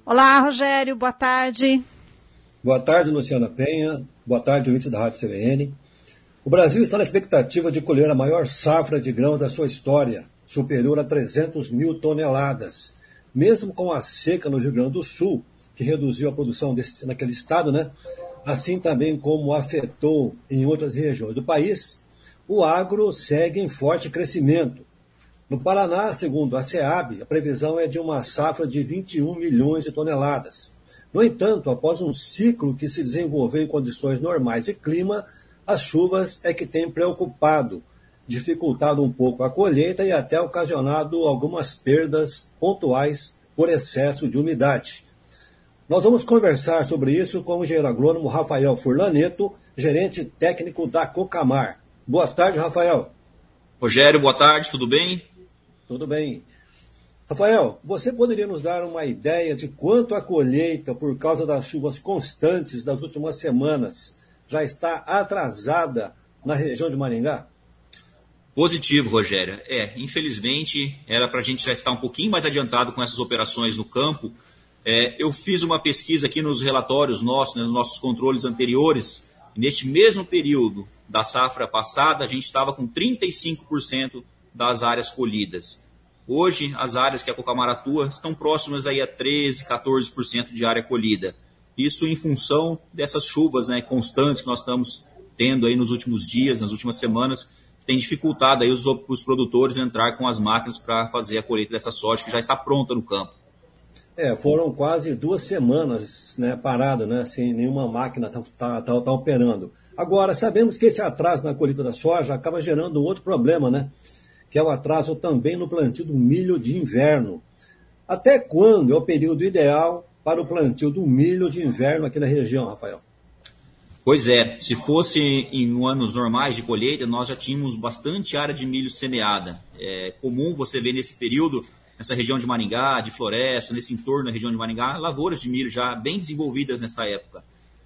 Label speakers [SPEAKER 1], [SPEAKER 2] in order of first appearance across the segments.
[SPEAKER 1] Olá, Rogério, boa tarde.
[SPEAKER 2] Boa tarde, Luciana Penha. Boa tarde, ouvintes da Rádio CBN. O Brasil está na expectativa de colher a maior safra de grãos da sua história, superior a 300 mil toneladas. Mesmo com a seca no Rio Grande do Sul, que reduziu a produção naquele estado, né? Assim também como afetou em outras regiões do país, o agro segue em forte crescimento. No Paraná, segundo a SEAB, a previsão é de uma safra de 21 milhões de toneladas. No entanto, após um ciclo que se desenvolveu em condições normais de clima, as chuvas é que têm preocupado, dificultado um pouco a colheita e até ocasionado algumas perdas pontuais por excesso de umidade. Nós vamos conversar sobre isso com o engenheiro agrônomo Rafael Furlaneto, gerente técnico da Cocamar. Boa tarde, Rafael.
[SPEAKER 3] Rogério, boa tarde, tudo bem?
[SPEAKER 2] Tudo bem. Rafael, você poderia nos dar uma ideia de quanto a colheita, por causa das chuvas constantes das últimas semanas, já está atrasada na região de Maringá?
[SPEAKER 3] Positivo, Rogério. Infelizmente, era para a gente já estar um pouquinho mais adiantado com essas operações no campo. Eu fiz uma pesquisa aqui nos relatórios nossos, nos nossos controles anteriores, e neste mesmo período da safra passada, a gente estava com 35% das áreas colhidas. Hoje, as áreas que a Cocamar atua estão próximas aí a 13%, 14% de área colhida. Isso em função dessas chuvas, né, constantes que nós estamos tendo aí nos últimos dias, nas últimas semanas, que tem dificultado aí os produtores a entrar com as máquinas para fazer a colheita dessa soja que já está pronta no campo.
[SPEAKER 2] Foram quase 2 semanas, né, parada, né, sem nenhuma máquina tá operando. Agora, sabemos que esse atraso na colheita da soja acaba gerando um outro problema, né? Que é o atraso também no plantio do milho de inverno. Até quando é o período ideal para o plantio do milho de inverno aqui na região, Rafael?
[SPEAKER 3] Pois é, se fosse em anos normais de colheita, nós já tínhamos bastante área de milho semeada. É comum você ver nesse período, nessa região de Maringá, de Floresta, nesse entorno da região de Maringá, lavouras de milho já bem desenvolvidas nessa época.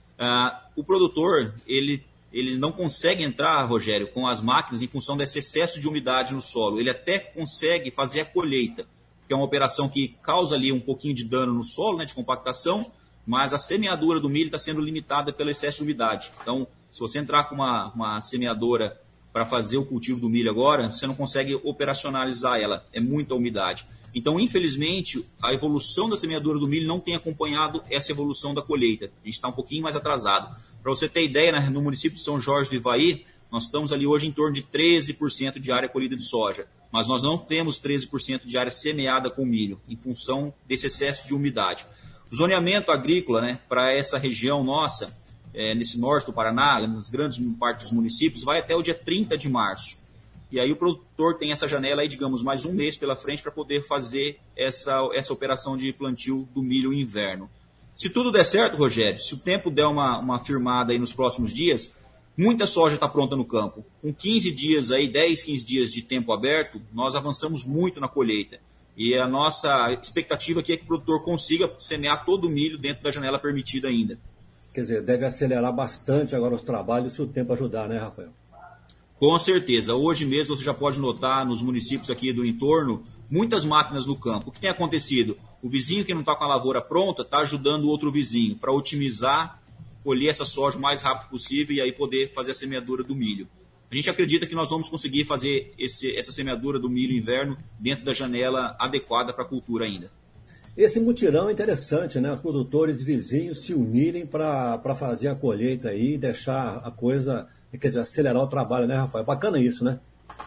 [SPEAKER 3] O produtor, ele não consegue entrar, Rogério, com as máquinas em função desse excesso de umidade no solo. Ele até consegue fazer a colheita, que é uma operação que causa ali um pouquinho de dano no solo, né, de compactação, mas a semeadura do milho está sendo limitada pelo excesso de umidade. Então, se você entrar com uma semeadora para fazer o cultivo do milho agora, você não consegue operacionalizar ela, é muita umidade. Então, infelizmente, a evolução da semeadura do milho não tem acompanhado essa evolução da colheita. A gente está um pouquinho mais atrasado. Para você ter ideia, né, no município de São Jorge do Ivaí, nós estamos ali hoje em torno de 13% de área colhida de soja, mas nós não temos 13% de área semeada com milho, em função desse excesso de umidade. O zoneamento agrícola, né, para essa região nossa, nesse norte do Paraná, nas grandes partes dos municípios, vai até o dia 30 de março. E aí o produtor tem essa janela aí, digamos, mais um mês pela frente para poder fazer essa operação de plantio do milho inverno. Se tudo der certo, Rogério, se o tempo der uma firmada aí nos próximos dias, muita soja está pronta no campo. Com 15 dias aí, 10, 15 dias de tempo aberto, nós avançamos muito na colheita. E a nossa expectativa aqui é que o produtor consiga semear todo o milho dentro da janela permitida ainda.
[SPEAKER 2] Quer dizer, deve acelerar bastante agora os trabalhos se o tempo ajudar, né, Rafael?
[SPEAKER 3] Com certeza. Hoje mesmo você já pode notar nos municípios aqui do entorno muitas máquinas no campo. O que tem acontecido? O vizinho que não está com a lavoura pronta está ajudando o outro vizinho para otimizar, colher essa soja o mais rápido possível e aí poder fazer a semeadura do milho. A gente acredita que nós vamos conseguir fazer essa semeadura do milho inverno dentro da janela adequada para a cultura ainda.
[SPEAKER 2] Esse mutirão é interessante, né? Os produtores vizinhos se unirem para fazer a colheita aí e deixar a coisa, quer dizer, acelerar o trabalho, né, Rafael? Bacana isso, né?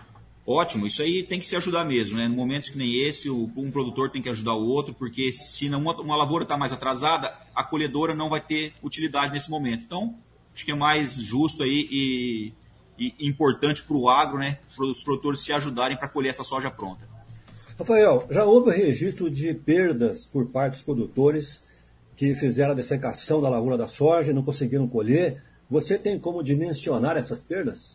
[SPEAKER 3] Ótimo, isso aí tem que se ajudar mesmo, né? Em momentos que nem esse, um produtor tem que ajudar o outro, porque se uma lavoura está mais atrasada, a colhedora não vai ter utilidade nesse momento. Então, acho que é mais justo aí e importante para o agro, né? Para os produtores se ajudarem para colher essa soja pronta.
[SPEAKER 2] Rafael, já houve registro de perdas por parte dos produtores que fizeram a dessecação da lavoura da soja e não conseguiram colher. Você tem como dimensionar essas perdas?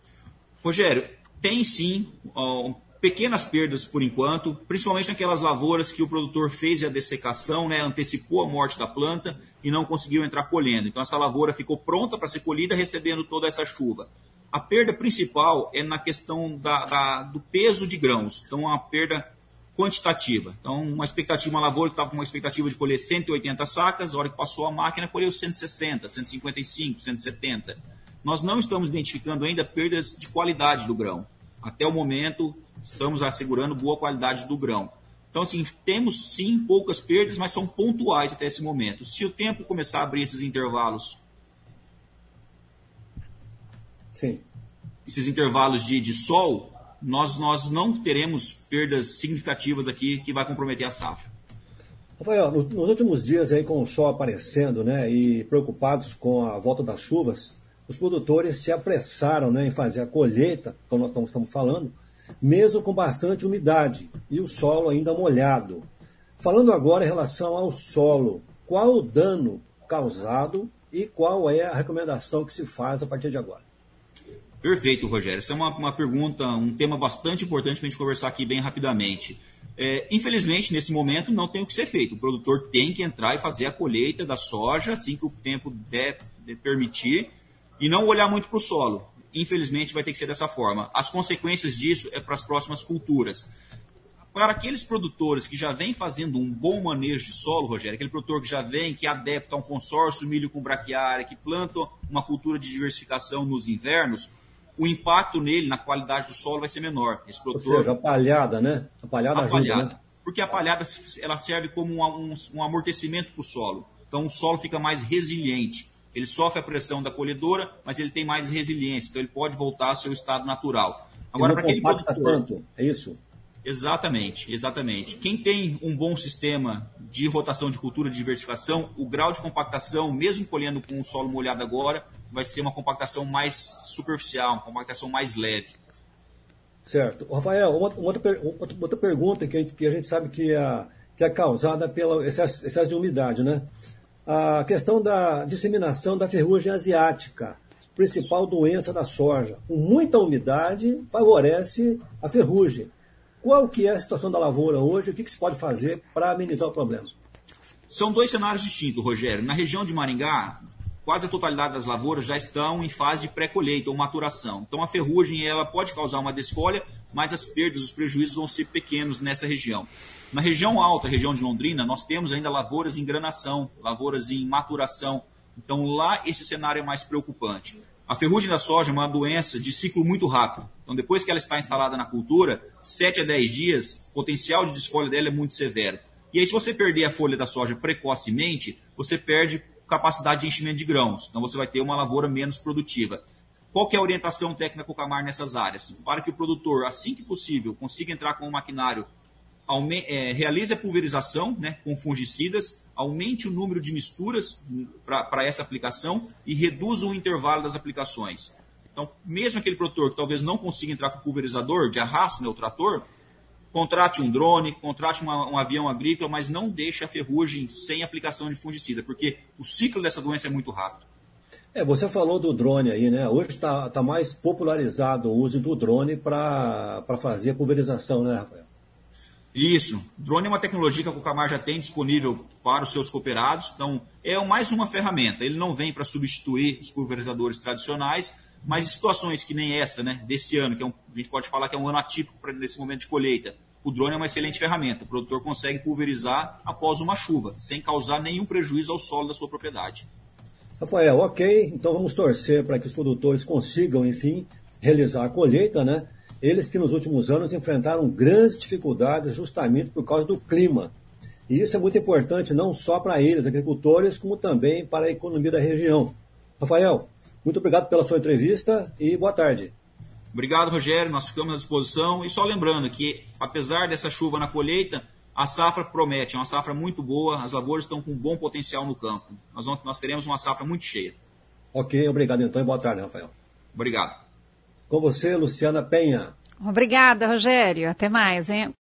[SPEAKER 3] Rogério, tem sim pequenas perdas por enquanto, principalmente naquelas lavouras que o produtor fez a dessecação, né, antecipou a morte da planta e não conseguiu entrar colhendo. Então essa lavoura ficou pronta para ser colhida recebendo toda essa chuva. A perda principal é na questão do peso de grãos. Então, uma perda quantitativa. Então, uma lavoura que estava com uma expectativa de colher 180 sacas, a hora que passou a máquina, colheu 160, 155, 170. Nós não estamos identificando ainda perdas de qualidade do grão. Até o momento, estamos assegurando boa qualidade do grão. Então, assim, temos sim poucas perdas, mas são pontuais até esse momento. Se o tempo começar a abrir esses intervalos,
[SPEAKER 2] sim,
[SPEAKER 3] esses intervalos de sol, nós não teremos perdas significativas aqui que vai comprometer a safra.
[SPEAKER 2] Rafael, nos últimos dias aí com o sol aparecendo, né, e preocupados com a volta das chuvas, os produtores se apressaram, né, em fazer a colheita, como nós estamos falando, mesmo com bastante umidade e o solo ainda molhado. Falando agora em relação ao solo, qual o dano causado e qual é a recomendação que se faz a partir de agora?
[SPEAKER 3] Perfeito, Rogério. Essa é uma pergunta, um tema bastante importante para a gente conversar aqui bem rapidamente. Infelizmente, nesse momento, não tem o que ser feito. O produtor tem que entrar e fazer a colheita da soja assim que o tempo der permitir e não olhar muito para o solo. Infelizmente, vai ter que ser dessa forma. As consequências disso é para as próximas culturas. Para aqueles produtores que já vêm fazendo um bom manejo de solo, Rogério, aquele produtor que já vem, que adapta a um consórcio milho com braquiária, que planta uma cultura de diversificação nos invernos, o impacto nele, na qualidade do solo, vai ser menor. Esse produtor,
[SPEAKER 2] ou seja, a palhada, né? A palhada ajuda, né?
[SPEAKER 3] Porque a palhada ela serve como um amortecimento para o solo. Então, o solo fica mais resiliente. Ele sofre a pressão da colhedora, mas ele tem mais resiliência. Então, ele pode voltar ao seu estado natural. Agora, para aquele produtor...
[SPEAKER 2] tanto, é isso?
[SPEAKER 3] Exatamente, exatamente. Quem tem um bom sistema de rotação de cultura de diversificação, o grau de compactação, mesmo colhendo com o solo molhado agora, vai ser uma compactação mais superficial, uma compactação mais leve.
[SPEAKER 2] Certo. Rafael, outra pergunta que a gente sabe que é causada pelo excesso de umidade, né? A questão da disseminação da ferrugem asiática, principal doença da soja. Com muita umidade favorece a ferrugem. Qual que é a situação da lavoura hoje? O que se pode fazer para amenizar o problema?
[SPEAKER 3] São dois cenários distintos, Rogério. Na região de Maringá, quase a totalidade das lavouras já estão em fase de pré-colheita ou maturação. Então a ferrugem ela pode causar uma desfolha, mas as perdas, os prejuízos vão ser pequenos nessa região. Na região alta, região de Londrina, nós temos ainda lavouras em granação, lavouras em maturação. Então lá esse cenário é mais preocupante. A ferrugem da soja é uma doença de ciclo muito rápido. Então, depois que ela está instalada na cultura, 7 a 10 dias, o potencial de desfolha dela é muito severo. E aí, se você perder a folha da soja precocemente, você perde capacidade de enchimento de grãos. Então, você vai ter uma lavoura menos produtiva. Qual que é a orientação técnica Cocamar nessas áreas? Para que o produtor, assim que possível, consiga entrar com o maquinário, realize a pulverização, né, com fungicidas, aumente o número de misturas para essa aplicação e reduza o intervalo das aplicações. Então, mesmo aquele produtor que talvez não consiga entrar com o pulverizador de arrasto, né, o trator, contrate um drone, contrate um avião agrícola, mas não deixe a ferrugem sem aplicação de fungicida, porque o ciclo dessa doença é muito rápido.
[SPEAKER 2] Você falou do drone aí, né? Hoje está mais popularizado o uso do drone para fazer a pulverização, né, Rafael?
[SPEAKER 3] Isso. Drone é uma tecnologia que a Cocamar já tem disponível para os seus cooperados. Então, é mais uma ferramenta. Ele não vem para substituir os pulverizadores tradicionais, mas em situações que nem essa, né, desse ano, que a gente pode falar que é um ano atípico nesse momento de colheita, o drone é uma excelente ferramenta. O produtor consegue pulverizar após uma chuva, sem causar nenhum prejuízo ao solo da sua propriedade.
[SPEAKER 2] Rafael, ok. Então vamos torcer para que os produtores consigam, enfim, realizar a colheita, né? Eles que nos últimos anos enfrentaram grandes dificuldades justamente por causa do clima. E isso é muito importante não só para eles, agricultores, como também para a economia da região. Rafael, muito obrigado pela sua entrevista e boa tarde.
[SPEAKER 3] Obrigado, Rogério. Nós ficamos à disposição. E só lembrando que, apesar dessa chuva na colheita, a safra promete, é uma safra muito boa, as lavouras estão com bom potencial no campo. Nós teremos uma safra muito cheia.
[SPEAKER 2] Ok, obrigado então e boa tarde, Rafael.
[SPEAKER 3] Obrigado.
[SPEAKER 2] Com você, Luciana Penha.
[SPEAKER 1] Obrigada, Rogério. Até mais, hein?